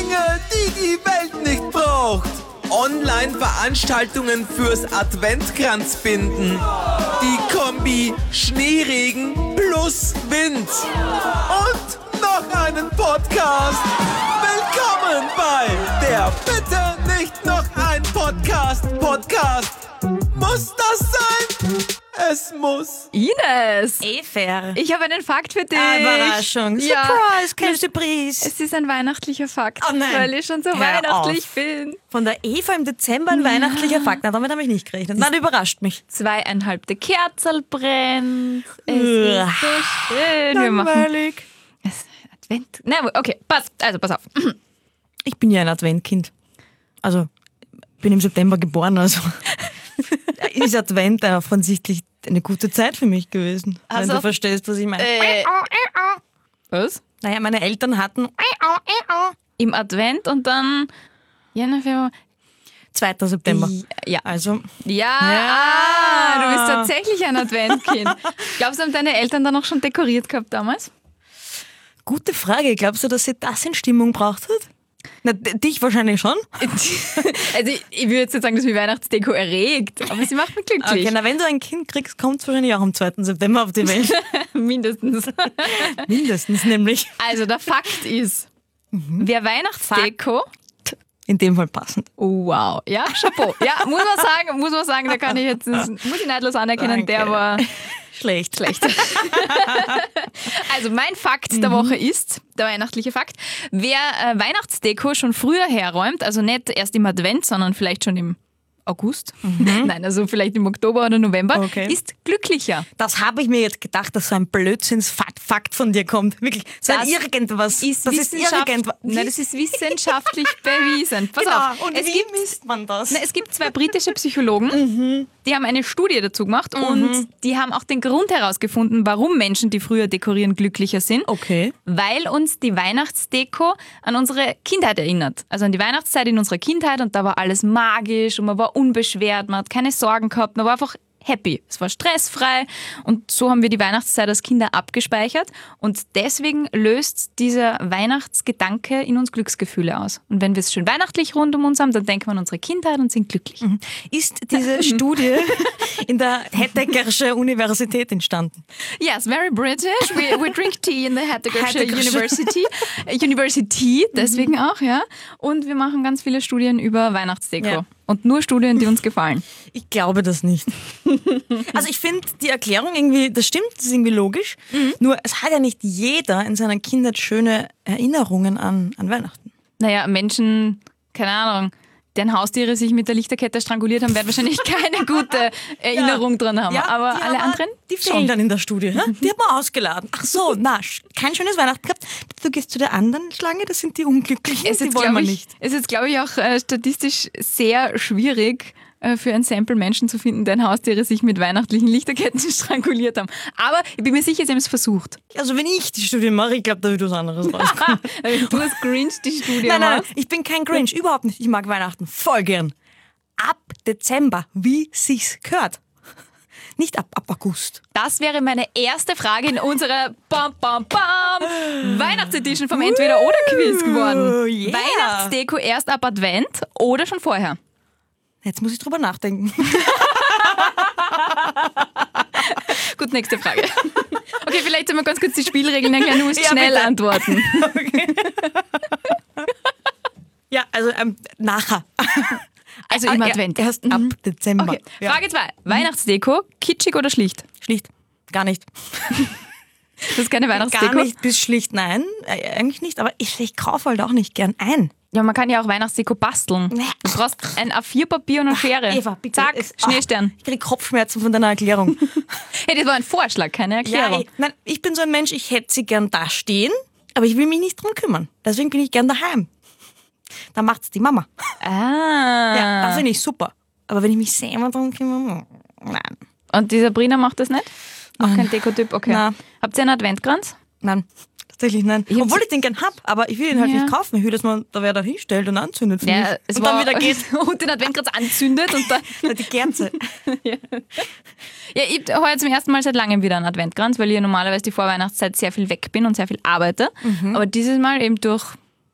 Dinge, die die Welt nicht braucht. Online-Veranstaltungen fürs Adventkranzbinden. Die Kombi Schneeregen plus Wind. Und noch einen Podcast. Willkommen bei der Bitte nicht noch ein Podcast. Muss das sein? Es muss. Ines! Fair. Ich habe einen Fakt für dich. Überraschung. Ja. Surprise, keine Surprise. Es ist ein weihnachtlicher Fakt, Oh nein. weil ich schon so Hör weihnachtlich auf. bin. Von der Eva im Dezember ein weihnachtlicher Fakt. Na, damit habe ich nicht gerechnet. Nein, überrascht mich. 2,5 Kerzel brennt. Es ist so schön. Wir machen Langweilig. es Advent. Na, okay, pass auf. Ich bin ja ein Adventkind. Also, bin im September geboren, also ist Advent offensichtlich eine gute Zeit für mich gewesen. Also, wenn du verstehst, was ich meine. Was? Naja, meine Eltern hatten Im Advent und dann Jänner, Februar. 2. September. Ja. Also, Du bist tatsächlich ein Adventkind. Glaubst du, haben deine Eltern dann auch schon dekoriert gehabt damals? gute Frage. Glaubst du, dass sie das in Stimmung braucht hat? Na, dich wahrscheinlich schon. Also ich würde jetzt nicht sagen, dass mich Weihnachtsdeko erregt, aber sie macht mich glücklich. Okay, na, wenn du ein Kind kriegst, kommt es wahrscheinlich auch am 2. September auf die Welt. Mindestens. Mindestens nämlich. Also der Fakt ist, wer Weihnachtsdeko... In dem Fall passend. Oh, wow. Ja, Chapeau. Ja, muss man sagen, da kann ich jetzt, muss ich neidlos anerkennen, Danke. der war Schlecht. schlecht. Also mein Fakt der Woche ist, der weihnachtliche Fakt, wer Weihnachtsdeko schon früher herräumt, also nicht erst im Advent, sondern vielleicht schon im August, nein, also vielleicht im Oktober oder November, Okay. ist glücklicher. Das habe ich mir jetzt gedacht, dass so ein Blödsinns-Fakt von dir kommt. Wirklich, so ein Das irgendwas. Ist das ist irgendwas. Nein, das ist wissenschaftlich bewiesen. Pass auf, und es wie gibt misst man das? es gibt 2 britische Psychologen, die haben eine Studie dazu gemacht und die haben auch den Grund herausgefunden, warum Menschen, die früher dekorieren, glücklicher sind. Okay. Weil uns die Weihnachtsdeko an unsere Kindheit erinnert. Also an die Weihnachtszeit in unserer Kindheit und da war alles magisch und man war unbeschwert, man hat keine Sorgen gehabt, man war einfach happy. Es war stressfrei und so haben wir die Weihnachtszeit als Kinder abgespeichert und deswegen löst dieser Weihnachtsgedanke in uns Glücksgefühle aus. Und wenn wir es schön weihnachtlich rund um uns haben, dann denken wir an unsere Kindheit und sind glücklich. Ist diese Studie in der Heideggersche Universität entstanden? Yes, very British. We drink tea in the Heideggersche Heideggersche. University, deswegen auch, ja. Und wir machen ganz viele Studien über Weihnachtsdeko. Ja. Und nur Studien, die uns gefallen. Ich glaube das nicht. Also ich finde die Erklärung irgendwie, das stimmt, das ist irgendwie logisch. Nur es hat ja nicht jeder in seiner Kindheit schöne Erinnerungen an Weihnachten. Naja, Menschen, keine Ahnung, deren Haustiere sich mit der Lichterkette stranguliert haben, werden wahrscheinlich keine gute Erinnerung dran haben. Aber die alle anderen? Die fehlen dann in der Studie. Ja? Die hat man ausgeladen. Ach so, na, kein schönes Weihnachten gehabt. Du gehst zu der anderen Schlange, das sind die Unglücklichen, die wollen wir nicht. Es ist jetzt, glaube ich, auch statistisch sehr schwierig, für ein Sample Menschen zu finden, deren Haustiere sich mit weihnachtlichen Lichterketten stranguliert haben. Aber ich bin mir sicher, sie haben es versucht. Also wenn ich die Studie mache, ich glaube, da wird was anderes rauskommen. Du hast Grinch die Studie Nein, machst. ich bin kein Grinch, überhaupt nicht. Ich mag Weihnachten voll gern. Ab Dezember, wie sich's gehört. Nicht ab August. Das wäre meine erste Frage in unserer Weihnachtsedition vom Entweder-Oder-Quiz geworden. yeah. Weihnachtsdeko erst ab Advent oder schon vorher? Jetzt muss ich drüber nachdenken. Gut, nächste Frage. Okay, vielleicht sollen wir ganz kurz die Spielregeln erklären. Du musst Ja, schnell bitte. antworten. Ja, also nachher. Also im Advent. Erst ab Dezember. Okay. Ja. Frage 2. Weihnachtsdeko, kitschig oder schlicht? Schlicht. Gar nicht. Das ist keine Weihnachtsdeko? Gar nicht bis schlicht, nein. Eigentlich nicht, aber ich kaufe halt auch nicht gern ein. Ja, man kann ja auch Weihnachtsdeko basteln. Du brauchst ein A4-Papier und eine Schere. Eva, bitte. Zack, Schneestern. Ich kriege Kopfschmerzen von deiner Erklärung. Hey, das war ein Vorschlag, keine Erklärung. Nein, ich bin so ein Mensch, ich hätte sie gern da stehen, aber ich will mich nicht drum kümmern. Deswegen bin ich gern daheim. Da macht's die Mama. Ja, das finde ich super. Aber wenn ich mich selber drum kümmere, nein. Und die Sabrina macht das nicht? Auch kein Dekotyp? Okay. Nein. Habt ihr einen Adventkranz? Nein, tatsächlich nein. Obwohl ich den gern hab, aber ich will ihn halt Ja. nicht kaufen. Ich will, dass man da wer da hinstellt und anzündet für mich. Es und war, dann wieder geht. und den Adventkranz anzündet und dann... Die Kerze. Ja, ich habe heuer zum ersten Mal seit langem wieder einen Adventkranz, weil ich ja normalerweise die Vorweihnachtszeit sehr viel weg bin und sehr viel arbeite. Aber dieses Mal eben durch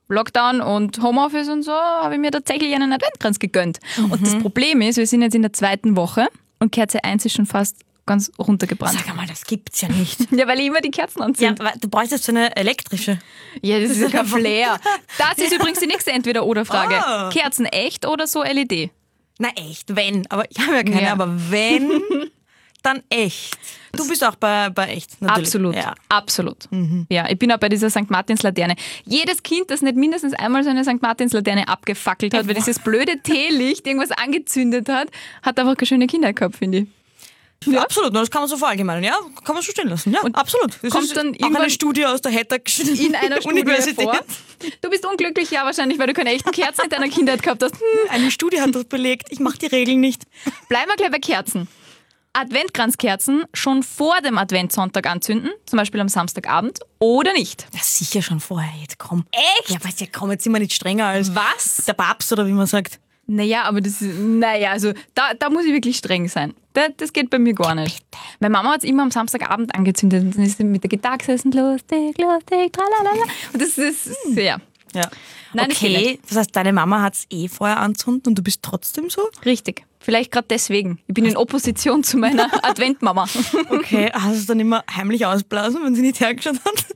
Lockdown und Homeoffice und so, habe ich mir tatsächlich einen Adventkranz gegönnt. Und das Problem ist, wir sind jetzt in der 2. Woche und Kerze 1 ist schon fast ganz runtergebrannt. Sag mal, das gibt's ja nicht. Ja, weil ich immer die Kerzen anzünde. Ja, du brauchst jetzt so eine elektrische. Ja, das ist ja kein Flair. Das ist übrigens die nächste Entweder-Oder-Frage. Oh. Kerzen echt oder so LED? Na echt, wenn. Aber ich habe ja keine, Ja. aber wenn, dann echt. Du bist auch bei echt, natürlich. Absolut, Ja. absolut. Ja, ich bin auch bei dieser St. Martins-Laterne. Jedes Kind, das nicht mindestens einmal so eine St. Martins-Laterne abgefackelt hat, weil dieses blöde Teelicht irgendwas angezündet hat, hat einfach keine schöne Kindheit gehabt, finde ich. Ja, absolut, das kann man so verallgemeinern, ja, kann man so stehen lassen, ja, Und absolut. Das kommt ist dann auch irgendwann eine Studie aus der Hattag in einer Studie Universität. vor. Du bist unglücklich, ja, wahrscheinlich, weil du keine echten Kerzen in deiner Kindheit gehabt hast. Eine Studie hat das belegt, ich mache die Regeln nicht. Bleiben wir gleich bei Kerzen. Adventkranzkerzen schon vor dem Adventssonntag anzünden, zum Beispiel am Samstagabend, oder nicht? Ja, sicher schon vorher, jetzt komm. Echt? Ja, weißt du, komm, jetzt sind wir nicht strenger als Was? der Papst oder wie man sagt. Naja, aber also da muss ich wirklich streng sein. Das geht bei mir gar nicht. Meine Mama hat es immer am Samstagabend angezündet und dann ist sie mit der Gitarre gesessen, lustig, tralalala. Und das ist sehr. Ja. Nein, das geht okay, nicht. das heißt, deine Mama hat es vorher anzündet und du bist trotzdem so? Richtig. Vielleicht gerade deswegen. Ich bin in Opposition zu meiner Adventmama. Okay, hast du es dann immer heimlich ausblasen, wenn sie nicht hergeschaut hat?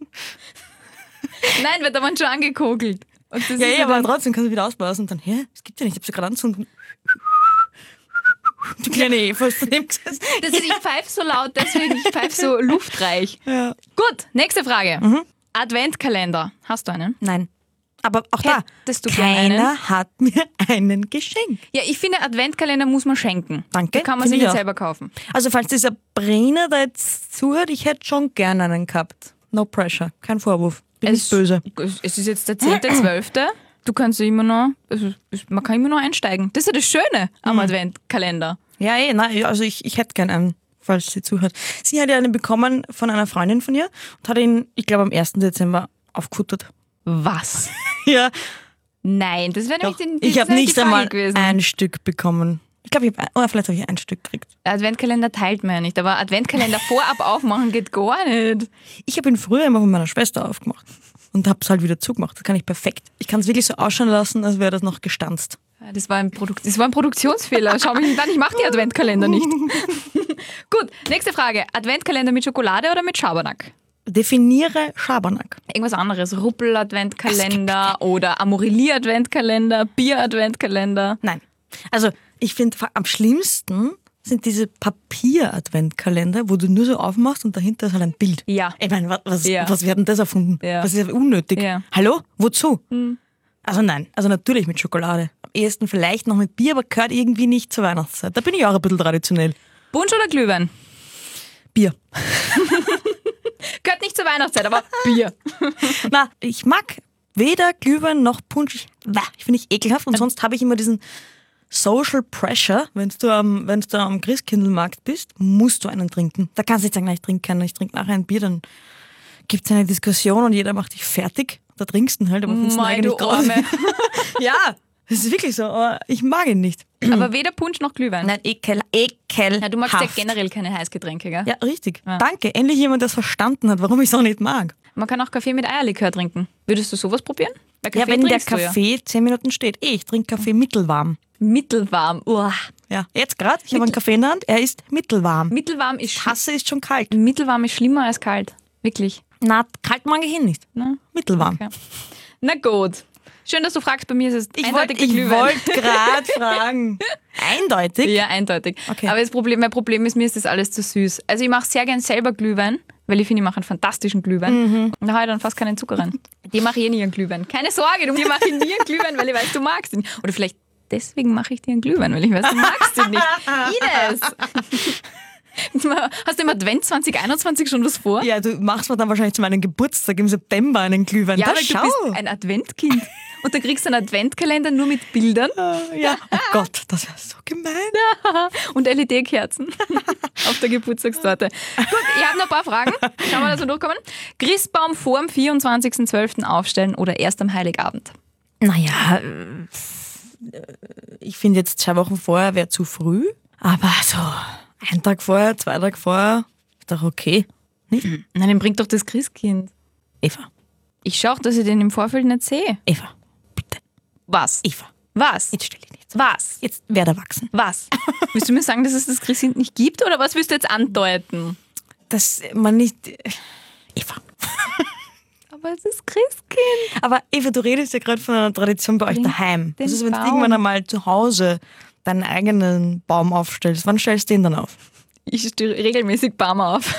Nein, wird aber schon angekogelt. Und das Ja, ist ja, aber dann, trotzdem kannst du wieder ausblasen und dann, das gibt's ja nicht, ich hab sie gerade anzünden. Die kleine Eva ist daneben gesessen. das ist, ich pfeife so laut, deswegen ich pfeife so luftreich. Ja. Gut, nächste Frage. Adventkalender. Hast du einen? Nein. Aber auch da, Hättest du gern keiner hat mir einen geschenkt. Ja, ich finde, Adventkalender muss man schenken. Danke, Die kann man finde sich ich nicht auch. selber kaufen. Also falls dieser Brenner da jetzt zuhört, ich hätte schon gern einen gehabt. No pressure, kein Vorwurf. Bin nicht böse. Es ist jetzt der 10.12. Du kannst ja immer noch, man kann immer noch einsteigen. Das ist ja das Schöne am Adventkalender. Ja, nein, also ich hätte gern einen, falls sie zuhört. Sie hat ja einen bekommen von einer Freundin von ihr und hat ihn, ich glaube, am 1. Dezember aufgefuttert. Was? Ja, Nein, das wäre nämlich ich habe nicht die Frage einmal gewesen. ein Stück bekommen. Ich glaube, vielleicht habe ich ein Stück gekriegt. Adventkalender teilt man ja nicht, aber Adventkalender vorab aufmachen geht gar nicht. Ich habe ihn früher immer von meiner Schwester aufgemacht und habe es halt wieder zugemacht. Das kann ich perfekt. Ich kann es wirklich so ausschauen lassen, als wäre das noch gestanzt. Ja, das war ein Produktionsfehler. Schau mich nicht an, ich mache die Adventkalender nicht. Gut, nächste Frage. Adventkalender mit Schokolade oder mit Schabernack? Definiere Schabernack. Irgendwas anderes. Ruppel-Adventkalender oder Amorelie-Adventkalender, Bier-Adventkalender. Nein. Also ich finde, am schlimmsten sind diese Papier-Adventkalender, wo du nur so aufmachst und dahinter ist halt ein Bild. Ja. Ich meine, was Ja. werden das erfunden? Ja. Was ist ja unnötig? Ja. Hallo? Wozu? Also nein, also natürlich mit Schokolade. Am ehesten vielleicht noch mit Bier, aber gehört irgendwie nicht zur Weihnachtszeit. Da bin ich auch ein bisschen traditionell. Punsch oder Glühwein? Bier. Gehört nicht zur Weihnachtszeit, aber Bier. Na, ich mag weder Glühwein noch Punsch. Ich finde ich ekelhaft und sonst habe ich immer diesen Social Pressure, wenn du am Christkindlmarkt bist, musst du einen trinken. Da kannst du nicht sagen, nein, ich trinke keinen, ich trinke nachher ein Bier, dann gibt es eine Diskussion und jeder macht dich fertig. Da trinkst du ihn halt, aber findest ihn Mei, eigentlich du Arme. Ja, das ist wirklich so, aber ich mag ihn nicht. Aber weder Punsch noch Glühwein. Nein, ekelhaft. Ja, du magst ja generell keine Heißgetränke, gell? Ja, richtig. Ja. Danke, endlich jemand, der es verstanden hat, warum ich es auch nicht mag. Man kann auch Kaffee mit Eierlikör trinken. Würdest du sowas probieren? Weil Ja, Kaffee wenn der trinkst du Kaffee 10 Minuten steht. Ich trinke Kaffee mittelwarm. Mittelwarm. Uah. Ja, jetzt gerade, ich habe einen Kaffee in der Hand, er ist mittelwarm. Mittelwarm ist Tasse ist schon kalt. Mittelwarm ist schlimmer als kalt. Wirklich. Na, kalt mag ich ihn nicht. Na? Mittelwarm. Okay. Na gut. Schön, dass du fragst. Bei mir ist es Ich eindeutig der wollte Glühwein. gerade fragen. Eindeutig? Ja, eindeutig. Okay. Aber mein Problem ist, mir ist das alles zu süß. Also ich mache sehr gern selber Glühwein, weil ich finde, ich mache einen fantastischen Glühwein. Und da habe ich dann fast keinen Zucker rein. Die mache ich eh nie einen Glühwein. Keine Sorge, die mache ich nie einen Glühwein, weil ich weiß, du magst ihn. Oder vielleicht deswegen mache ich dir einen Glühwein, weil ich weiß, du magst ihn nicht. Ines! Hast du im Advent 2021 schon was vor? Ja, du machst mir dann wahrscheinlich zu meinem Geburtstag im September einen Glühwein. Ja, Da weil schau. du bist ein Adventkind. Und du kriegst einen Adventkalender nur mit Bildern Ja. Oh Gott, das wäre so gemein. und LED-Kerzen auf der Geburtstagstorte. Gut, ich habe noch ein paar Fragen. Schauen wir, dass wir durchkommen. Christbaum vor dem 24.12. aufstellen oder erst am Heiligabend? Naja, ich finde jetzt 2 Wochen vorher wäre zu früh. Aber so 1 Tag vorher, 2 Tage vorher, ist doch okay. Nicht? Nein, den bringt doch das Christkind. Eva. Ich schaue auch, dass ich den im Vorfeld nicht sehe. Eva, bitte. Was? Eva, Was? jetzt stell dich nicht so. Was? Jetzt werd erwachsen. Was? Willst du mir sagen, dass es das Christkind nicht gibt oder was willst du jetzt andeuten? Dass man nicht... Eva. Aber es ist Christkind. Aber Eva, du redest ja gerade von einer Tradition bei euch daheim. den Das ist, wenn du Baum. irgendwann einmal zu Hause deinen eigenen Baum aufstellst. Wann stellst du den dann auf? Ich stehe regelmäßig Baum auf.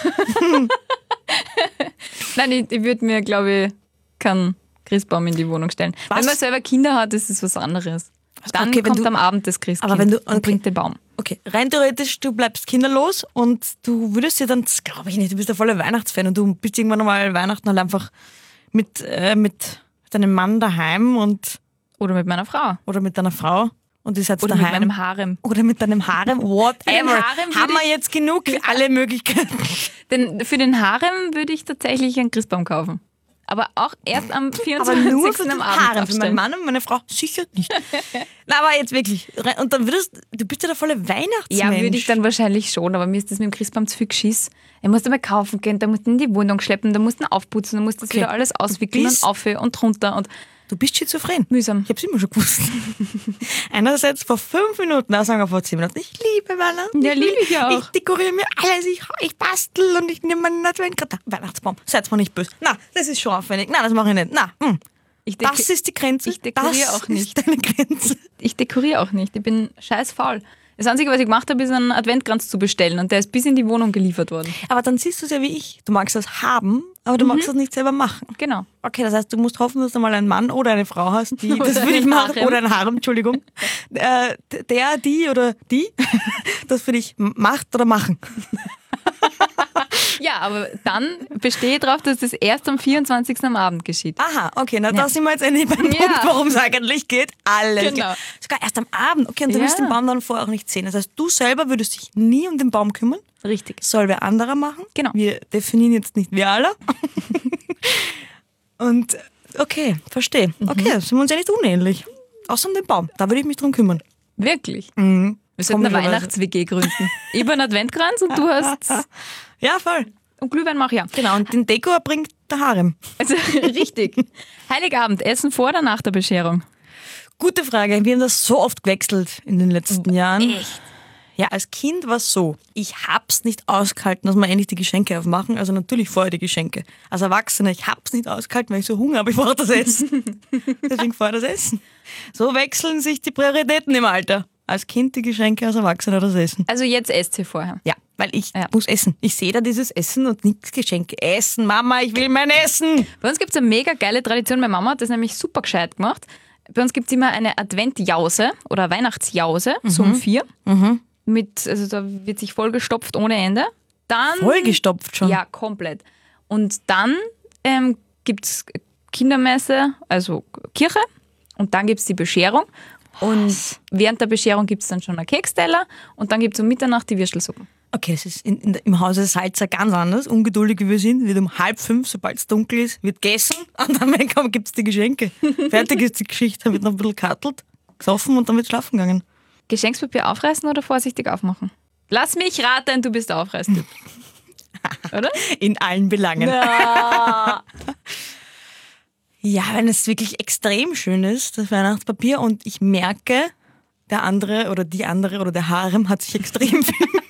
Nein, ich würde mir, glaube ich, keinen Christbaum in die Wohnung stellen. Was? Wenn man selber Kinder hat, ist es was anderes. Dann Okay, wenn kommt du- am Abend das Christkind Aber wenn du- und okay. bringt den Baum. Okay, rein theoretisch, du bleibst kinderlos und du würdest dir dann, das glaube ich nicht, du bist ein voller Weihnachtsfan und du bist irgendwann einmal Weihnachten halt einfach mit deinem Mann daheim Oder mit meiner Frau. oder mit deiner Frau und ihr seid Oder daheim. mit meinem Harem. Oder mit deinem Harem, whatever. Harem Haben würde wir jetzt genug, alle Möglichkeiten. Denn für den Harem würde ich tatsächlich einen Christbaum kaufen. Aber auch erst am 24. Aber nur für am den Abend Harem, für aufstellen. meinen Mann und meine Frau sicher nicht. Na, aber jetzt wirklich. Und dann du bist ja der volle Weihnachtsmensch. Ja, würde ich dann wahrscheinlich schon, aber mir ist das mit dem Christbaum zu viel Geschiss. Ich muss einmal kaufen gehen, da musst du in die Wohnung schleppen, da musst du ihn aufputzen, da musst du das Okay. wieder alles auswickeln bist- und auf und runter und Du bist schizophren. mühsam. Ich hab's immer schon gewusst. Einerseits vor 5 Minuten, auch sagen wir vor 10 Minuten. Ich liebe Weihnachten. Ja, liebe ich auch. Ich dekoriere mir alles, ich bastel und ich nehme meinen Weihnachtsbaum. Seid mal nicht böse. Na, das ist schon aufwendig. Na, das mache ich nicht. Na, das ist die Grenze. ich dekoriere das auch nicht. ist deine Grenze. Ich dekoriere auch nicht, ich bin scheiß faul. Das Einzige, was ich gemacht habe, ist einen Adventkranz zu bestellen und der ist bis in die Wohnung geliefert worden. Aber dann siehst du es ja wie ich. Du magst das haben, aber du magst das nicht selber machen. Genau. Okay, das heißt, du musst hoffen, dass du mal einen Mann oder eine Frau hast, die Oder das für dich einen macht. Harem. Oder einen Harem, Entschuldigung. Die oder die das für dich macht oder machen. Ja, aber dann bestehe ich darauf, dass das erst am 24. am Abend geschieht. Aha, okay, na da sind wir jetzt endlich beim Punkt, Ja. worum es eigentlich geht. Alles Genau. klar. Sogar erst am Abend. Okay, und du Ja. willst den Baum dann vorher auch nicht sehen. Das heißt, du selber würdest dich nie um den Baum kümmern. Richtig. Soll wer anderer machen. Genau. Wir definieren jetzt nicht wir alle. Und okay, verstehe. Okay, sind wir uns ja nicht unähnlich. Außer um den Baum. Da würde ich mich drum kümmern. Wirklich. Wir sollten eine Komischerweise. Weihnachts-WG gründen. Ich habe einen Adventkranz und du hast... Ja, voll. Und Glühwein mache ich auch. Genau, und den Deko bringt der Harem. Also richtig. Heiligabend, Essen vor oder nach der Bescherung? Gute Frage. Wir haben das so oft gewechselt in den letzten Jahren. Echt? Ja, als Kind war es so. Ich hab's nicht ausgehalten, dass wir endlich die Geschenke aufmachen. Also natürlich vorher die Geschenke. Als Erwachsener, ich hab's nicht ausgehalten, weil ich so Hunger habe. Ich brauche das Essen. Deswegen vorher das Essen. So wechseln sich die Prioritäten im Alter. Als Kind die Geschenke, als Erwachsener das Essen. Also jetzt esst ihr vorher. Ja, weil ich Ja. muss essen. Ich sehe da dieses Essen und nichts Geschenke. Essen, Mama, ich will mein Essen. Bei uns gibt es eine mega geile Tradition. Meine Mama hat das nämlich super gescheit gemacht. Bei uns gibt es immer eine Adventjause oder Weihnachtsjause, so um 4. Also da wird sich vollgestopft ohne Ende. Dann, Vollgestopft schon. Ja, komplett. Und dann gibt es Kindermesse, also Kirche. Und dann gibt es die Bescherung. Und während der Bescherung gibt es dann schon einen Keksteller. Und dann gibt es um Mitternacht die Würstelsuppen. Okay, es ist im Hause Salzer ganz anders. Ungeduldig wie wir sind, wird um 4:30, sobald es dunkel ist, wird gegessen und dann gibt es die Geschenke. Fertig ist die Geschichte, dann wird noch ein bisschen kattelt, gesoffen und dann wird schlafen gegangen. Geschenkspapier aufreißen oder vorsichtig aufmachen? Lass mich raten, du bist der Aufreißtyp. Oder? In allen Belangen. Ja. Ja, wenn es wirklich extrem schön ist, das Weihnachtspapier, und ich merke, der andere oder der Harem hat sich extrem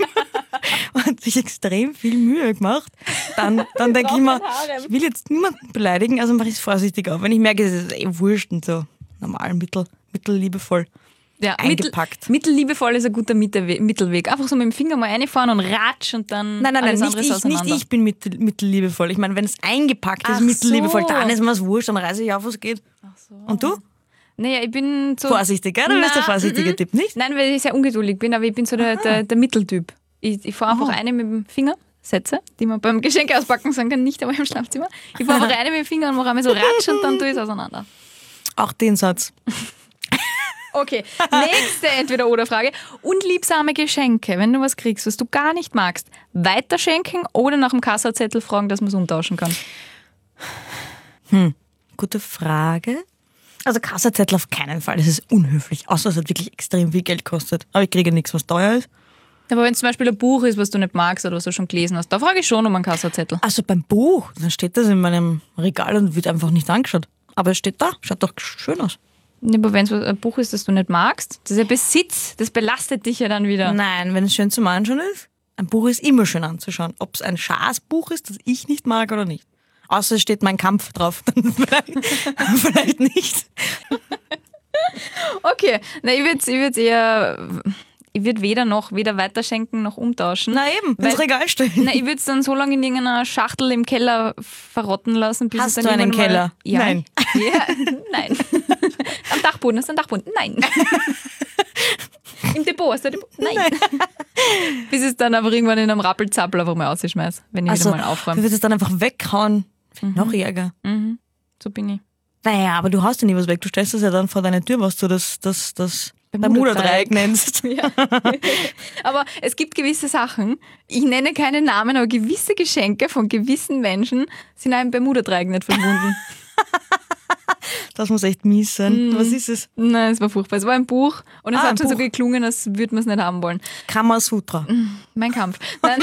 viel Mühe gemacht, dann denke ich mir, ich will jetzt niemanden beleidigen, also mache ich es vorsichtig auf. Wenn ich merke, es ist wurscht und so normal, mittelliebevoll. Ja, Eingepackt. Mittelliebevoll ist ein guter Mittelweg. Einfach so mit dem Finger mal reinfahren und ratsch und dann Nein, alles nicht andere ich, auseinander. nicht ich bin mittelliebevoll. Ich meine, wenn es eingepackt ist, Ach mittelliebevoll, so. dann ist mir es wurscht, dann reiße ich auf, was geht. Und du? Naja, ich bin so... Vorsichtig, gell? Du bist der vorsichtige Tipp, nicht? Nein, weil ich sehr ungeduldig bin, aber ich bin so der Mitteltyp. Ich fahre einfach eine mit dem Finger, Sätze, die man beim Geschenk auspacken sagen kann, nicht aber im Schlafzimmer. Ich fahre einfach eine mit dem Finger und mache einmal so ratsch und dann tue ich es auseinander. Auch den Satz. Okay, nächste Entweder-oder-Frage. Unliebsame Geschenke, wenn du was kriegst, was du gar nicht magst, weiterschenken oder nach dem Kassazettel fragen, dass man es umtauschen kann? Gute Frage. Also Kassazettel auf keinen Fall, das ist unhöflich, außer es hat wirklich extrem viel Geld kostet. Aber ich kriege nichts, was teuer ist. Aber wenn es zum Beispiel ein Buch ist, was du nicht magst oder was du schon gelesen hast, da frage ich schon um einen Kassazettel. Also beim Buch, dann steht das in meinem Regal und wird einfach nicht angeschaut. Aber es steht da, schaut doch schön aus. Ja, aber wenn es ein Buch ist, das du nicht magst, das ist ja Besitz, das belastet dich ja dann wieder. Nein, wenn es schön zum Anschauen ist, ein Buch ist immer schön anzuschauen. Ob es ein Scheißbuch ist, das ich nicht mag oder nicht. Außer es steht Mein Kampf drauf, dann vielleicht nicht. Okay, na, ich würde weder weiterschenken noch umtauschen. Na eben, ins Regal stellen. Na, ich würde es dann so lange in irgendeiner Schachtel im Keller verrotten lassen, bis Hast es dann du einen Keller? Mal, ja. Nein. Ja, nein. Am Dachboden, hast du einen Dachboden? Nein. Im Depot, hast du ein Depot? Nein. Bis ich es dann einfach irgendwann in einem Rappelzappel einfach mal rausschmeiße, wenn ich wieder mal aufräume. Du würdest es dann einfach weghauen. Noch Ärger. Mhm. So bin ich. Naja, aber du hast ja nie was weg. Du stellst das ja dann vor deine Tür, was du das Bermuda-Dreieck nennst. Ja. Aber es gibt gewisse Sachen, ich nenne keine Namen, aber gewisse Geschenke von gewissen Menschen sind einem Bermuda-Dreieck nicht verbunden. Das muss echt mies sein. Was ist es? Nein, es war furchtbar. Es war ein Buch und es ein hat schon so Buch. geklungen, als würde man es nicht haben wollen. Kamasutra. Mein Kampf. Nein.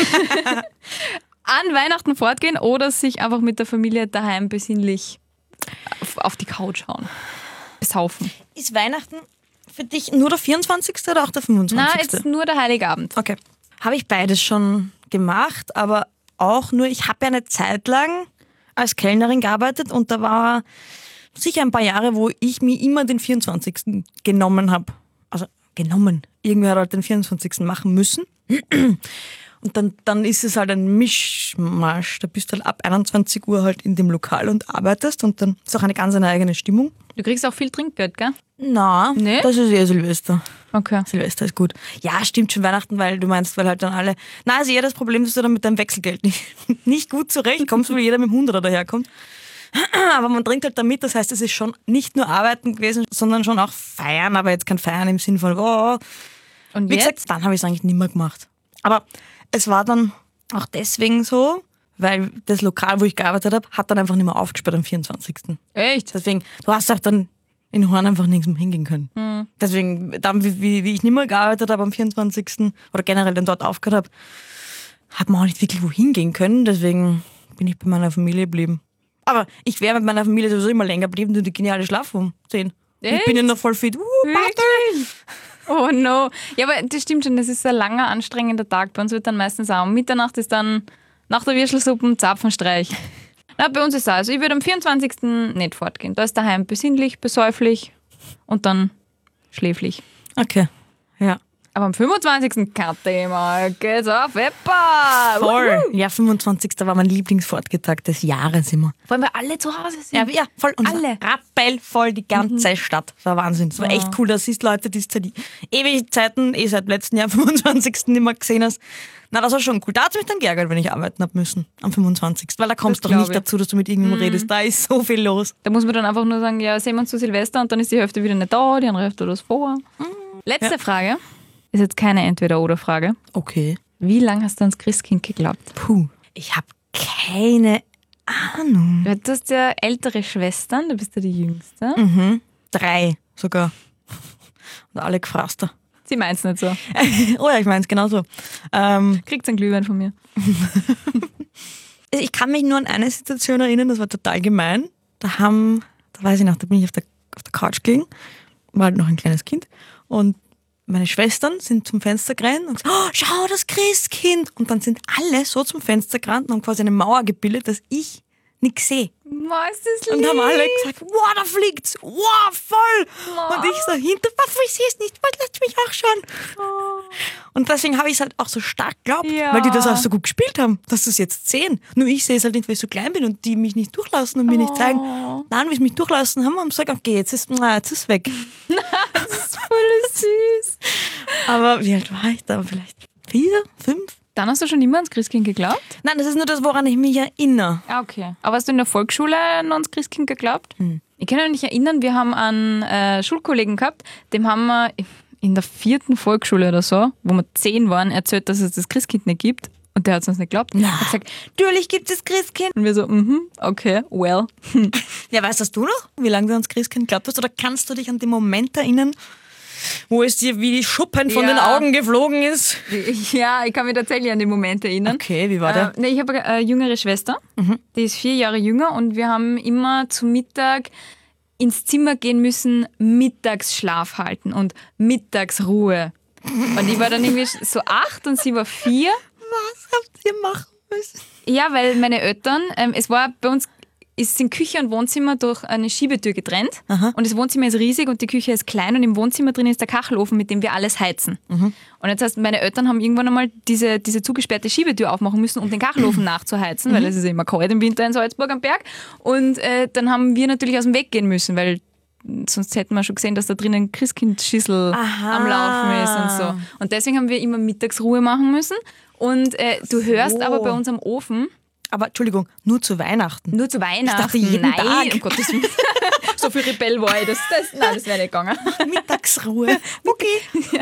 An Weihnachten fortgehen oder sich einfach mit der Familie daheim besinnlich auf die Couch hauen. Besaufen. Ist Weihnachten für dich nur der 24. oder auch der 25.? Nein, jetzt nur der Heiligabend. Okay. Habe ich beides schon gemacht, aber auch nur, ich habe ja eine Zeit lang als Kellnerin gearbeitet und da war sicher ein paar Jahre, wo ich mir immer den 24. genommen habe. Also genommen. Irgendwer hat halt den 24. machen müssen. Und dann ist es halt ein Mischmasch. Da bist du halt ab 21 Uhr halt in dem Lokal und arbeitest und dann ist auch eine ganz eigene Stimmung. Du kriegst auch viel Trinkgeld, gell? Na, Nee? das ist eher Silvester. Okay. Silvester ist gut. Ja, stimmt schon Weihnachten, weil du meinst, weil halt dann alle... Na, also eher das Problem, dass du dann mit deinem Wechselgeld nicht gut zurechtkommst, weil jeder mit dem 100er daherkommt. Aber man trinkt halt damit, das heißt, es ist schon nicht nur Arbeiten gewesen, sondern schon auch Feiern, aber jetzt kein Feiern im Sinn von, oh. Und Wie jetzt? gesagt, dann habe ich es eigentlich nicht mehr gemacht. Aber es war dann auch deswegen so, weil das Lokal, wo ich gearbeitet habe, hat dann einfach nicht mehr aufgesperrt am 24. Echt? Deswegen, du hast auch dann in Horn einfach nirgends mehr hingehen können. Deswegen, dann, wie ich nicht mehr gearbeitet habe am 24. oder generell dann dort aufgehört habe, hat man auch nicht wirklich wohin gehen können. Deswegen bin ich bei meiner Familie geblieben. Aber ich wäre mit meiner Familie sowieso immer länger geblieben, nur die geniale Schlaf um 10. Ich bin ja noch voll fit. Wirklich? Oh no. Ja, aber das stimmt schon, das ist ein langer, anstrengender Tag. Bei uns wird dann meistens auch um Mitternacht ist dann nach der Würstelsuppe Zapfenstreich. Na, bei uns ist es auch. Also ich würde am 24. nicht fortgehen. Da ist daheim besinnlich, besäuflich und dann schläflich. Okay, ja. Aber am 25. kein Thema. Geht's auf Eppa! Voll. Ja, 25. war mein Lieblingsfortgetag des Jahres immer. Vor allem, weil alle zu Hause sind. Ja, voll. Und Alle. rappelvoll die ganze Stadt. Das war Wahnsinn. Das war echt cool. Da siehst Leute, die seit ewig Zeiten, seit letztem Jahr, 25. nicht mehr gesehen hast. Na, das war schon cool. Da hat es mich dann geärgert, wenn ich arbeiten hab müssen. Am 25. Weil da kommst du Das doch nicht glaub ich. dazu, dass du mit irgendjemandem redest. Da ist so viel los. Da muss man dann einfach nur sagen, ja, sehen wir uns zu Silvester und dann ist die Hälfte wieder nicht da, die andere Hälfte hat was vor. Letzte Frage. Ist jetzt keine Entweder-Oder-Frage. Okay. Wie lange hast du ans Christkind geglaubt? Puh. Ich habe keine Ahnung. Du hast ja ältere Schwestern, du bist ja die Jüngste. 3 sogar. Und alle gefrasster. Sie meint's nicht so. Oh ja, ich meine es genauso. Kriegt's einen Glühwein von mir. Ich kann mich nur an eine Situation erinnern, das war total gemein. Da weiß ich noch, da bin ich auf der Couch gelegen, war halt noch ein kleines Kind und meine Schwestern sind zum Fenster gerannt und gesagt, oh, schau, das Christkind. Und dann sind alle so zum Fenster gerannt und haben quasi eine Mauer gebildet, dass ich nichts sehe. Boah, ist das Und lieb. haben alle gesagt, wow, da fliegt's, wow, voll. Und ich so hinter, Papa, ich sehe es nicht, lass mich auch schauen. Und deswegen habe ich es halt auch so stark geglaubt, Ja. weil die das auch so gut gespielt haben, dass sie es jetzt sehen. Nur ich sehe es halt nicht, weil ich so klein bin und die mich nicht durchlassen und mir nicht zeigen. Nein, wie sie mich durchlassen haben sie gesagt, okay, jetzt ist es weg. Das ist voll süß. Aber wie alt war ich da? Vielleicht 4, 5? Dann hast du schon immer ans Christkind geglaubt? Nein, das ist nur das, woran ich mich erinnere. Ah, okay. Aber hast du in der Volksschule noch ans Christkind geglaubt? Ich kann mich nicht erinnern, wir haben einen Schulkollegen gehabt, dem haben wir in der 4. Volksschule oder so, wo wir 10 waren, erzählt, dass es das Christkind nicht gibt. Und der hat es uns nicht geglaubt. Er hat gesagt, Natürlich gibt es Christkind. und wir so, okay, well. Ja, weißt du noch, wie lange du ans Christkind glaubt hast? Oder kannst du dich an den Moment erinnern, Wo es dir wie die Schuppen von den Augen geflogen ist. Ja, ich kann mich tatsächlich an den Moment erinnern. Okay, wie war der? Ich habe eine jüngere Schwester, die ist 4 Jahre jünger und wir haben immer zu Mittag ins Zimmer gehen müssen, Mittagsschlaf halten und Mittagsruhe. Und ich war dann irgendwie so 8 und sie war 4. Was habt ihr machen müssen? Ja, weil meine Eltern, es war bei uns, sind Küche und Wohnzimmer durch eine Schiebetür getrennt. Aha. Und das Wohnzimmer ist riesig und die Küche ist klein und im Wohnzimmer drin ist der Kachelofen, mit dem wir alles heizen. Und jetzt heißt, meine Eltern haben irgendwann einmal diese zugesperrte Schiebetür aufmachen müssen, um den Kachelofen nachzuheizen, weil es ist ja immer kalt im Winter in Salzburg am Berg. Und dann haben wir natürlich aus dem Weg gehen müssen, weil sonst hätten wir schon gesehen, dass da drinnen Christkindschüssel am Laufen ist und so. Und deswegen haben wir immer Mittagsruhe machen müssen. Und du hörst aber bei uns am Ofen, Aber Entschuldigung, nur zu Weihnachten. nur zu Weihnachten. Ich dachte jeden Tag. Um Gottes Willen. So viel Rebell war ich. Nein, das wäre nicht gegangen. Mittagsruhe. Okay.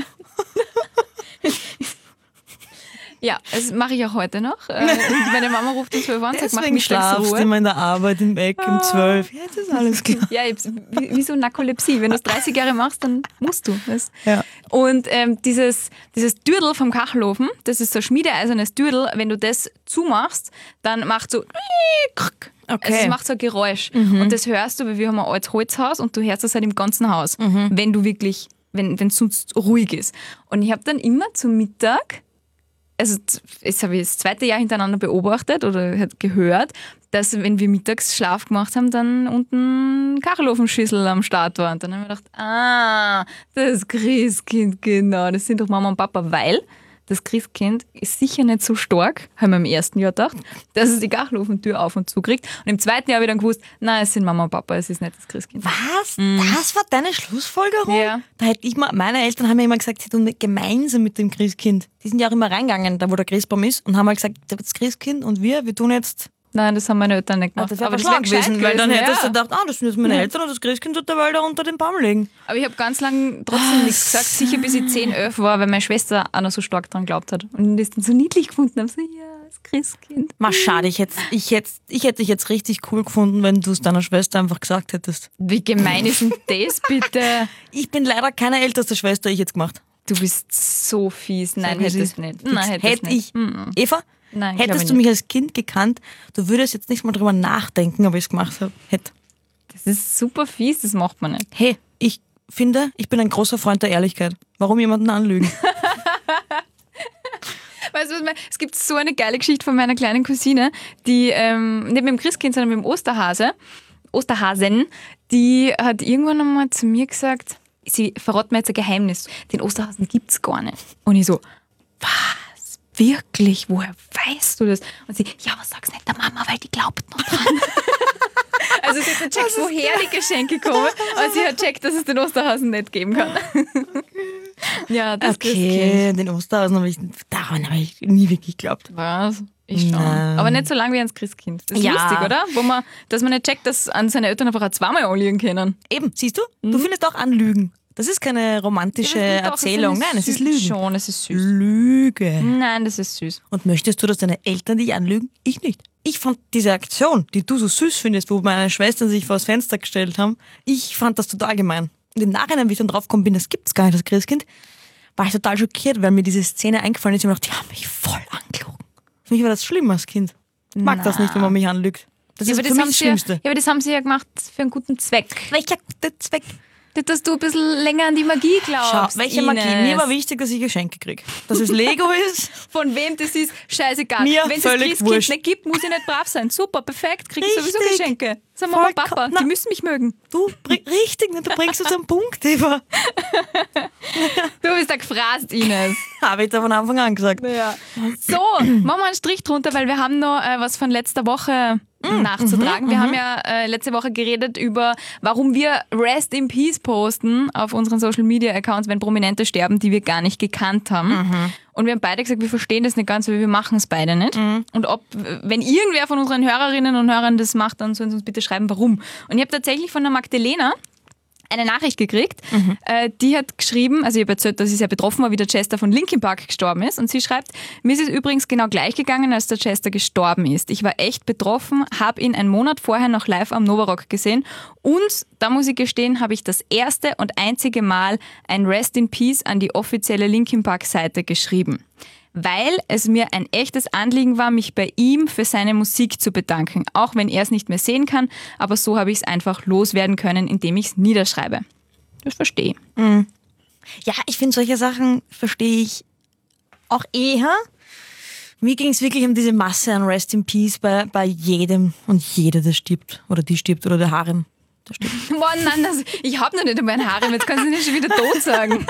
Ja, das mache ich auch heute noch. Meine Mama ruft um 12 Uhr und sagt, mach Deswegen schlafst du Mittagsruhe. immer in der Arbeit im Eck um 12. Jetzt ist alles klar. Ja, wie so Narkolepsie. Wenn du es 30 Jahre machst, dann musst du das. Ja. Und dieses Dürdel vom Kachelofen, das ist so ein schmiedeeisernes Dürdel, wenn du das zumachst, dann macht so Okay. Also es macht so ein Geräusch. Und das hörst du, weil wir haben ein altes Holzhaus und du hörst das halt im ganzen Haus, wenn du wirklich, wenn es sonst ruhig ist. Und ich habe dann immer zum Mittag, also das habe ich das 2. Jahr hintereinander beobachtet oder halt gehört, dass wenn wir Mittagsschlaf gemacht haben, dann unten Kachelofenschüssel am Start war. Und dann haben wir gedacht, das Christkind, genau, das sind doch Mama und Papa, weil das Christkind ist sicher nicht so stark, haben wir im 1. Jahr gedacht, dass es die Kachelofentür auf und zu kriegt. Und im 2. Jahr habe ich dann gewusst, nein, es sind Mama und Papa, es ist nicht das Christkind. Was? Das war deine Schlussfolgerung? Ja. Da hätte ich mal, meine Eltern haben mir immer gesagt, sie tun gemeinsam mit dem Christkind. Die sind ja auch immer reingegangen, da wo der Christbaum ist, und haben mal gesagt, das Christkind und wir tun jetzt. Nein, das haben meine Eltern nicht gemacht. Das wäre aber aber das wäre schlau gewesen, weil dann hättest du ja. gedacht, das sind jetzt meine Eltern und das Christkind tut derweil da unter den Baum liegen. Aber ich habe ganz lange trotzdem nichts gesagt, sicher bis ich 10, 11 war, weil meine Schwester auch noch so stark dran geglaubt hat. Und das dann so niedlich gefunden habe. So, ja, das Christkind. Mal schade, ich hätte dich jetzt richtig cool gefunden, wenn du es deiner Schwester einfach gesagt hättest. Wie gemein ist denn das bitte? Ich bin leider keine älteste Schwester, ich jetzt gemacht. Du bist so fies. Nein, Sag, wie es hättest ist. nicht. Nein, hättest Hätte nicht. ich, Eva, Nein, glaube hättest ich du mich als Kind gekannt, du würdest jetzt nicht mal drüber nachdenken, ob ich es gemacht hätte. Das ist super fies, das macht man nicht. Hey, ich finde, ich bin ein großer Freund der Ehrlichkeit. Warum jemanden anlügen? Weißt du, es gibt so eine geile Geschichte von meiner kleinen Cousine, die nicht mit dem Christkind, sondern mit dem Osterhasen, die hat irgendwann einmal zu mir gesagt, sie verrät mir jetzt ein Geheimnis, den Osterhasen gibt's gar nicht. Und ich so, was? Wirklich? Woher weißt du das? Und sie, ja, aber sag's nicht der Mama, weil die glaubt noch dran. Also sie hat nicht checkt, woher die Geschenke kommen, aber sie hat checkt, dass es den Osterhasen nicht geben kann. Ja, das Okay, den Osterhasen daran habe ich nie wirklich geglaubt. Was? Ich schon. Nein. Aber nicht so lange wie ans Christkind. Das ist Ja. lustig, oder? Dass man nicht checkt, dass an seine Eltern einfach auch zweimal anliegen können. Eben, siehst du? Du findest auch Anlügen. Das ist keine romantische Erzählung. Nein, es ist Lügen. Schon, es ist süß. Lüge. Nein, das ist süß. Und möchtest du, dass deine Eltern dich anlügen? Ich nicht. Ich fand diese Aktion, die du so süß findest, wo meine Schwestern sich vor das Fenster gestellt haben, ich fand das total gemein. Und im Nachhinein, wie ich dann drauf gekommen bin, das gibt's gar nicht, das Christkind, war ich total schockiert, weil mir diese Szene eingefallen ist und ich mir gedacht, die haben mich voll angelogen. Für mich war das schlimm als Kind. Ich mag das nicht, wenn man mich anlügt. Das ist für mich das Schlimmste. Ja, aber das haben sie ja gemacht für einen guten Zweck. Welcher gute Zweck? Nicht, dass du ein bisschen länger an die Magie glaubst. Schau, welche Magie? Ines. Mir war wichtig, dass ich Geschenke kriege. Dass es Lego ist. Von wem das ist, scheißegal. Mir Wenn es das völlig Christkind wurscht. nicht gibt, muss ich nicht brav sein. Super, perfekt, krieg ich sowieso Richtig. Geschenke. Sag Mama und Papa, Vollkommen. Na. die müssen mich mögen. Du, richtig, du bringst es am Punkt, Eva. Du bist da gefrasst, Ines. Habe ich da von Anfang an gesagt. Ja. So, machen wir einen Strich drunter, weil wir haben noch was von letzter Woche nachzutragen. Wir haben ja letzte Woche geredet über, warum wir Rest in Peace posten auf unseren Social Media Accounts, wenn Prominente sterben, die wir gar nicht gekannt haben. Und wir haben beide gesagt, wir verstehen das nicht ganz, weil wir machen es beide nicht. Und wenn irgendwer von unseren Hörerinnen und Hörern das macht, dann sollen sie uns bitte schreiben, warum. Und ich habe tatsächlich von der Magdalena eine Nachricht gekriegt. Die hat geschrieben, also ich habe erzählt, dass sie sehr betroffen war, wie der Chester von Linkin Park gestorben ist. Und sie schreibt, mir ist es übrigens genau gleich gegangen, als der Chester gestorben ist. Ich war echt betroffen, habe ihn einen Monat vorher noch live am Novarock gesehen. Und, da muss ich gestehen, habe ich das erste und einzige Mal ein Rest in Peace an die offizielle Linkin Park Seite geschrieben. Weil es mir ein echtes Anliegen war, mich bei ihm für seine Musik zu bedanken. Auch wenn er es nicht mehr sehen kann, aber so habe ich es einfach loswerden können, indem ich es niederschreibe. Das verstehe ich. Ja, ich finde, solche Sachen verstehe ich auch eher. Mir ging es wirklich um diese Masse an Rest in Peace bei jedem und jeder, der stirbt oder die stirbt oder der Harem. Boah, nein, ich habe noch nicht einmal ein Harem, jetzt kannst du nicht schon wieder tot sagen.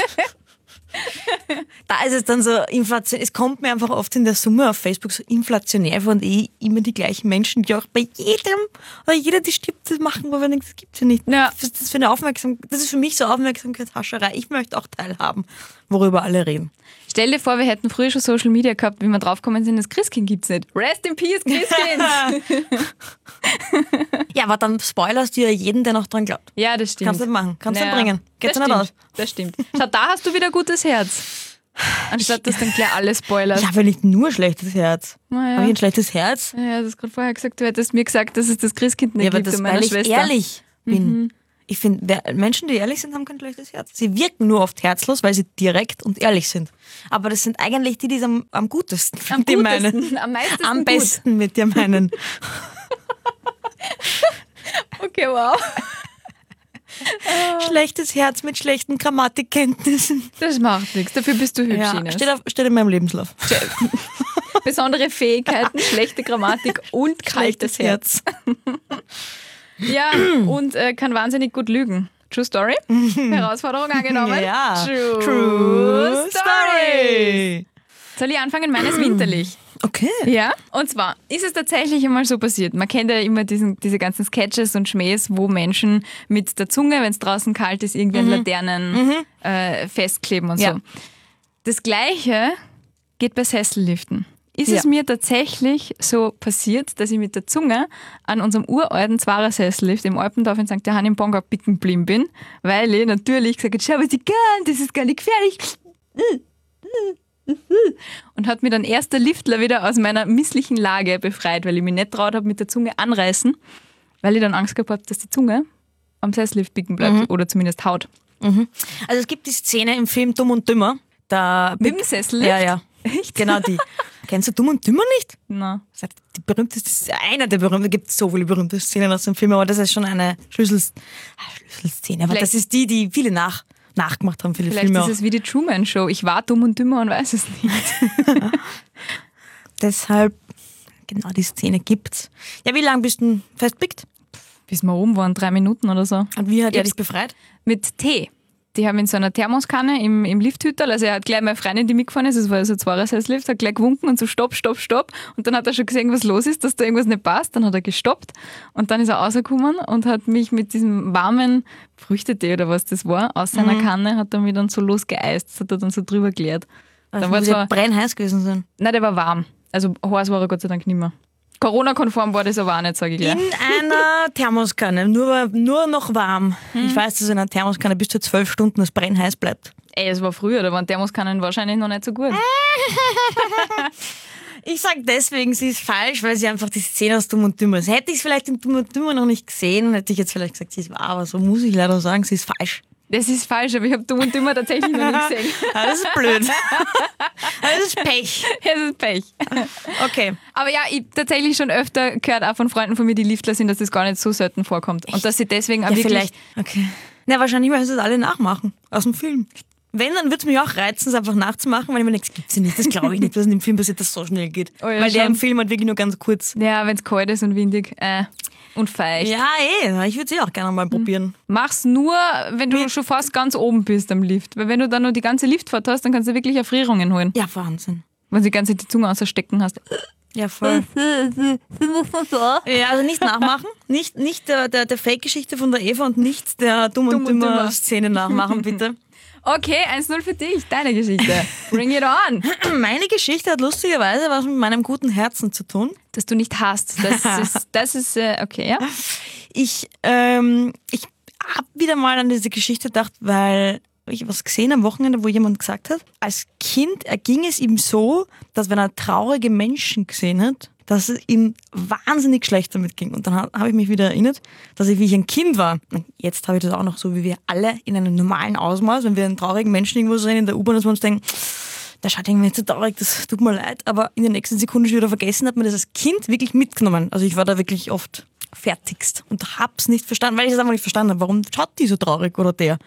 Da ist es dann so inflationär, es kommt mir einfach oft in der Summe auf Facebook so inflationär vor und immer die gleichen Menschen, die auch bei jedem oder jeder, die stirbt, das machen, aber das gibt's ja nicht. Ja. Das ist für eine das ist für mich so Aufmerksamkeitshascherei. Ich möchte auch teilhaben, worüber alle reden. Stell dir vor, wir hätten früher schon Social Media gehabt, wie wir draufgekommen sind, das Christkind gibt's nicht. Rest in Peace, Christkind! Ja, aber dann spoilerst du ja jeden, der noch dran glaubt. Ja, das stimmt. Kannst du nicht machen, kannst du nicht bringen. Geht's das nicht stimmt. aus. Das stimmt. Schau, da hast du wieder gutes Herz. Anstatt dass dann gleich alles spoilert. Ich habe ja nicht nur schlechtes Herz. Na ja. Habe ich ein schlechtes Herz? Ja, du hast gerade vorher gesagt, du hättest mir gesagt, dass es das Christkind nicht Ja, aber gibt das, und meiner weil ich Schwester. ehrlich bin. Ich finde, Menschen, die ehrlich sind, haben kein schlechtes Herz. Sie wirken nur oft herzlos, weil sie direkt und ehrlich sind. Aber das sind eigentlich die es am gutesten Am mit dir gutesten, meinen. am meisten Am gut. besten mit dir meinen. Okay, wow. Schlechtes Herz mit schlechten Grammatikkenntnissen. Das macht nichts. Dafür bist du hübsch, Ja, Ines. steht in meinem Lebenslauf. Besondere Fähigkeiten, schlechte Grammatik und kaltes Herz. Ja, und kann wahnsinnig gut lügen. True Story? Herausforderung angenommen? Ja. True Story! Soll ich anfangen? Meines winterlich. Okay. Ja, und zwar ist es tatsächlich einmal so passiert. Man kennt ja immer diese ganzen Sketches und Schmähs, wo Menschen mit der Zunge, wenn es draußen kalt ist, irgendwie an Laternen festkleben und Ja. so. Das Gleiche geht bei Sesselliften. Ist Ja. es mir tatsächlich so passiert, dass ich mit der Zunge an unserem uralten Zwarer-Sessellift im Alpendorf in St. Johann im Bongau bicken geblieben bin, weil ich natürlich gesagt habe, schau, was ich kann, das ist gar nicht gefährlich. Und hat mir dann erst der Liftler wieder aus meiner misslichen Lage befreit, weil ich mich nicht traut habe mit der Zunge anreißen, weil ich dann Angst gehabt habe, dass die Zunge am Sessellift bicken bleibt oder zumindest haut. Also es gibt die Szene im Film Dumm und Dümmer. Da Mit dem Sessellift? Ja. Echt? Genau die. Kennst du Dumm und Dümmer nicht? Na. Das ist die berühmteste, einer der berühmten, es gibt so viele berühmte Szenen aus dem Film, aber das ist schon eine Schlüsselszene. Aber Vielleicht- das ist die viele nachgemacht haben, viele Vielleicht Filme ist auch. es wie die Truman Show. Ich war dumm und dümmer und weiß es nicht. Deshalb, genau die Szene gibt's. Ja, wie lange bist du festpickt? Bis wir oben waren, 3 Minuten oder so. Und wie hat er Jetzt- dich befreit? Mit Tee. Die haben in so einer Thermoskanne im Lifthüterl, also er hat gleich meine Freundin, die mitgefahren ist, es war so ein Zweirad-Lift, hat gleich gewunken und so stopp, stopp, stopp. Und dann hat er schon gesehen, was los ist, dass da irgendwas nicht passt. Dann hat er gestoppt und dann ist er rausgekommen und hat mich mit diesem warmen Früchtetee oder was das war, aus seiner Kanne, hat er mich dann so losgeeist. Das hat er dann so drüber geleert. Also Dann war muss ja zwar, brennheiß gewesen sein. nein, der war warm. Also heiß war er Gott sei Dank nicht mehr. Corona-konform war das aber auch nicht, sage ich gleich. In einer Thermoskanne, nur noch warm. Ich weiß, dass in einer Thermoskanne bis zu 12 Stunden das brennheiß bleibt. Ey, es war früher, da waren Thermoskannen wahrscheinlich noch nicht so gut. Ich sag deswegen, sie ist falsch, weil sie einfach die Szene aus Dumm und Dümmer ist. Hätte ich es vielleicht in Dumm und Dümmer noch nicht gesehen, hätte ich jetzt vielleicht gesagt, sie ist wahr, aber so muss ich leider sagen, sie ist falsch. Das ist falsch, aber ich habe Dumm und Dümmer tatsächlich noch nicht gesehen. Das ist blöd. Das ist Pech. Es ist Pech. Okay. Aber ja, ich tatsächlich schon öfter gehört auch von Freunden von mir, die Liftler sind, dass das gar nicht so selten vorkommt. Und dass sie deswegen auch Ja, wirklich... vielleicht. Okay. Na, wahrscheinlich, weil sie das alle nachmachen. Aus dem Film. Wenn, dann würde es mich auch reizen, es einfach nachzumachen, weil ich mir denke, das gibt's ja nicht. Das glaube ich nicht, was in dem Film passiert, dass so schnell geht. Oh ja, weil der schon. im Film halt wirklich nur ganz kurz. Ja, wenn es kalt ist und windig und feucht. Ja, ich würde sie auch gerne mal probieren. Mach's nur, wenn du schon fast ganz oben bist am Lift. Weil wenn du dann noch die ganze Liftfahrt hast, dann kannst du wirklich Erfrierungen holen. Ja, Wahnsinn. Wenn du die ganze Zeit die Zunge ausstecken hast. Ja, voll. Ja, also nicht nachmachen. Nicht der Fake-Geschichte von der Eva und nicht der Dumm und Dümmer Szene nachmachen, bitte. Okay, 1-0 für dich, deine Geschichte. Bring it on. Meine Geschichte hat lustigerweise was mit meinem guten Herzen zu tun. Dass du nicht hast. Das ist okay, ja? Ich habe wieder mal an diese Geschichte gedacht, weil ich was gesehen am Wochenende, wo jemand gesagt hat, als Kind erging es ihm so, dass wenn er traurige Menschen gesehen hat, dass es ihm wahnsinnig schlecht damit ging. Und dann habe ich mich wieder erinnert, dass wie ich ein Kind war, jetzt habe ich das auch noch so, wie wir alle in einem normalen Ausmaß, wenn wir einen traurigen Menschen irgendwo sehen in der U-Bahn, dass wir uns denken, der schaut irgendwie zu traurig, das tut mir leid, aber in der nächsten Sekunde schon wieder vergessen, hat man das als Kind wirklich mitgenommen. Also ich war da wirklich oft fertigst und hab's nicht verstanden, weil ich es einfach nicht verstanden habe. Warum schaut die so traurig oder der?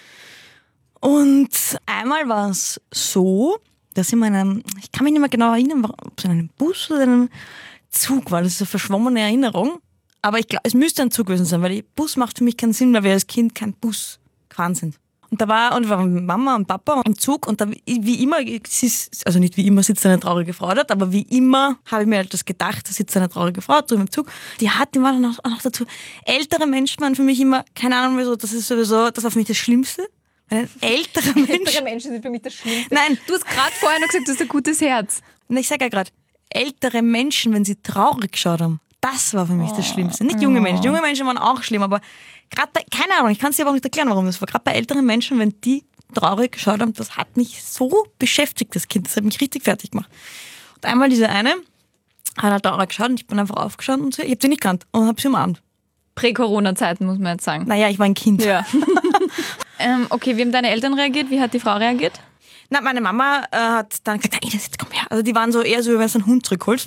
Und einmal war es so, dass ich ich kann mich nicht mehr genau erinnern, ob es in einem Bus oder in einem Zug war. Das ist eine verschwommene Erinnerung. Aber ich glaube, es müsste ein Zug gewesen sein, weil Bus macht für mich keinen Sinn, weil wir als Kind kein Bus gefahren sind. Und wir waren mit Mama und Papa im Zug und da, wie immer, also nicht wie immer sitzt eine traurige Frau dort, aber wie immer habe ich mir halt das gedacht, da sitzt eine traurige Frau drüben im Zug. Die war dann auch noch dazu. Ältere Menschen waren für mich immer, keine Ahnung wieso, das ist sowieso, das war für mich das Schlimmste. Ein älterer Mensch. Ältere Menschen sind für mich das Schlimmste. Nein. Du hast gerade vorher noch gesagt, du hast ein gutes Herz. Und ich sage ja gerade, ältere Menschen, wenn sie traurig geschaut haben, das war für mich das Schlimmste. Nicht junge Menschen. Junge Menschen waren auch schlimm, aber gerade bei, keine Ahnung, ich kann es dir aber auch nicht erklären, warum das war. Gerade bei älteren Menschen, wenn die traurig geschaut haben, das hat mich so beschäftigt, das Kind. Das hat mich richtig fertig gemacht. Und einmal diese eine hat halt traurig geschaut und ich bin einfach aufgeschaut und ich habe sie nicht gekannt und habe sie umarmt. Prä-Corona-Zeiten, muss man jetzt sagen. Naja, ich war ein Kind. Ja. Okay, wie haben deine Eltern reagiert? Wie hat die Frau reagiert? Na, meine Mama hat dann gesagt, Ines, jetzt komm her. Also die waren so eher so, wie wenn es einen Hund zurückholt.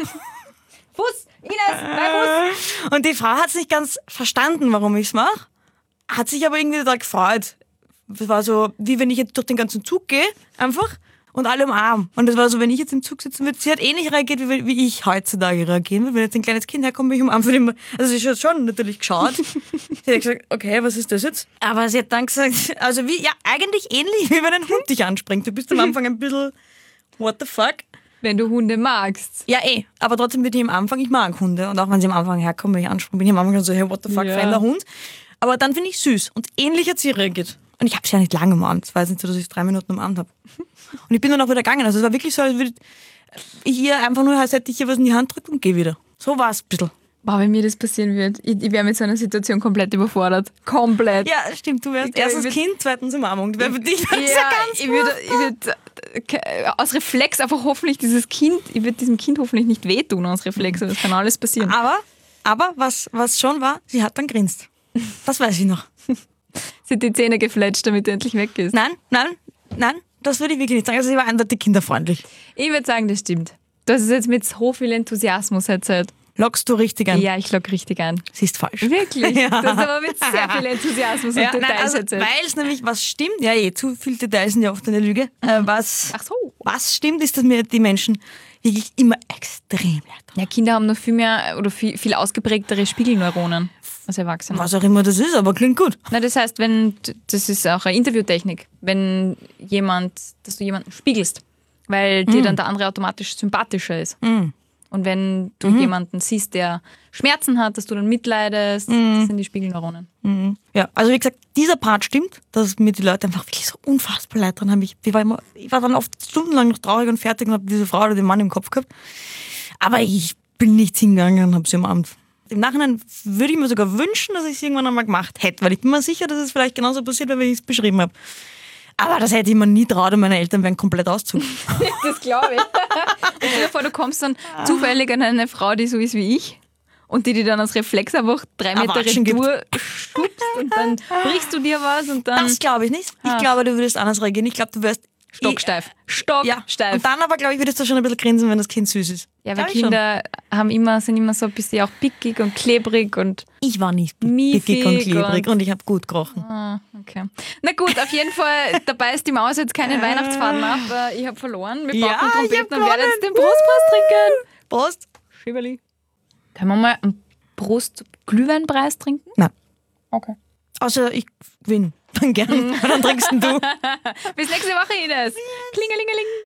Fuß, Ines, mein Fuß. Und die Frau hat es nicht ganz verstanden, warum ich es mache. Hat sich aber irgendwie da gefreut. Das war so, wie wenn ich jetzt durch den ganzen Zug gehe, einfach, und alle umarmen. Und das war so, wenn ich jetzt im Zug sitzen würde, sie hat ähnlich reagiert, wie ich heutzutage reagieren würde. Wenn jetzt ein kleines Kind herkommt, bin ich umarmt. Also sie hat schon natürlich geschaut. Sie hat gesagt, okay, was ist das jetzt? Aber sie hat dann gesagt, also eigentlich ähnlich, wie wenn ein Hund dich anspringt. Du bist am Anfang ein bisschen, what the fuck? Wenn du Hunde magst. Ja, aber trotzdem bin ich am Anfang, ich mag Hunde. Und auch wenn sie am Anfang herkommen, wenn ich anspreche, bin ich am Anfang so, hey, what the fuck, fremder Hund. Aber dann finde ich süß. Und ähnlich hat sie reagiert. Und ich habe sie ja nicht lange umarmt. Es war jetzt nicht so, dass ich 3 Minuten umarmt habe. Und ich bin dann auch wieder gegangen. Also es war wirklich so, als würde ich ihr einfach nur, als hätte ich ihr was in die Hand drückt und gehe wieder. So war es ein bisschen. Boah, wenn mir das passieren wird, ich wäre mit so einer Situation komplett überfordert. Komplett. Ja, stimmt. Du wärst erstes Kind, zweitens Umarmung. Du wärst für dich ganz ich würde aus Reflex einfach hoffentlich ich würde diesem Kind hoffentlich nicht wehtun aus Reflex. Das kann alles passieren. Aber was schon war, sie hat dann grinst. Das weiß ich noch. Sie hat die Zähne gefletscht, damit du endlich weg bist. Nein, das würde ich wirklich nicht sagen. Also sie war eindeutig kinderfreundlich. Ich würde sagen, das stimmt. Das ist jetzt mit so viel Enthusiasmus erzählt. Lockst du richtig an? Ja, ich lock richtig an. Sie ist falsch. Wirklich? Ja. Das ist aber mit sehr viel Enthusiasmus und Details erzählt. Weil es nämlich was stimmt, zu viele Details sind ja oft eine Lüge. Was stimmt, ist, dass mir die Menschen wirklich immer extrem leid tun. Ja, Kinder haben noch viel mehr oder viel ausgeprägtere Spiegelneuronen als Erwachsene. Was auch immer das ist, aber klingt gut. Na, das heißt, das ist auch eine Interviewtechnik, dass du jemanden spiegelst, weil dir dann der andere automatisch sympathischer ist. Und wenn du jemanden siehst, der Schmerzen hat, dass du dann mitleidest, das sind die Spiegelneuronen. Ja, also wie gesagt, dieser Part stimmt, dass mir die Leute einfach wirklich so unfassbar leid dran haben. Ich war dann oft stundenlang noch traurig und fertig und habe diese Frau oder den Mann im Kopf gehabt. Aber ich bin nicht hingegangen und habe sie umarmt. Im Nachhinein würde ich mir sogar wünschen, dass ich es irgendwann einmal gemacht hätte, weil ich bin mir sicher, dass es vielleicht genauso passiert wäre, wie ich es beschrieben habe. Aber das hätte ich mir nie traut und meine Eltern wären komplett ausgezogen. Das glaube ich. Und stell dir vor, du kommst dann zufällig an eine Frau, die so ist wie ich und die dann als Reflex einfach 3 Meter Retour schubst und dann brichst du dir was und dann... Das glaube ich nicht. Ich glaube, du würdest anders reagieren. Ich glaube, du wärst... Stocksteif. Ja. Und dann aber, glaube ich, würdest du schon ein bisschen grinsen, wenn das Kind süß ist. Ja, weil Kinder sind immer so ein bisschen auch pickig und klebrig und ich war nicht pickig und klebrig und ich habe gut gerochen. Okay. Na gut, auf jeden Fall, dabei ist die Maus jetzt keinen Weihnachtsfaden ab. Ich habe verloren. Wir brauchen Trompeten und werde jetzt den Prostpreis trinken. Prost. Schieberli. Können wir mal einen Prost-Glühweinpreis trinken? Nein. Okay. Außer ich gewinne. Dann gern. Dann trinkst du. Bis nächste Woche, Ines. Klingelingeling.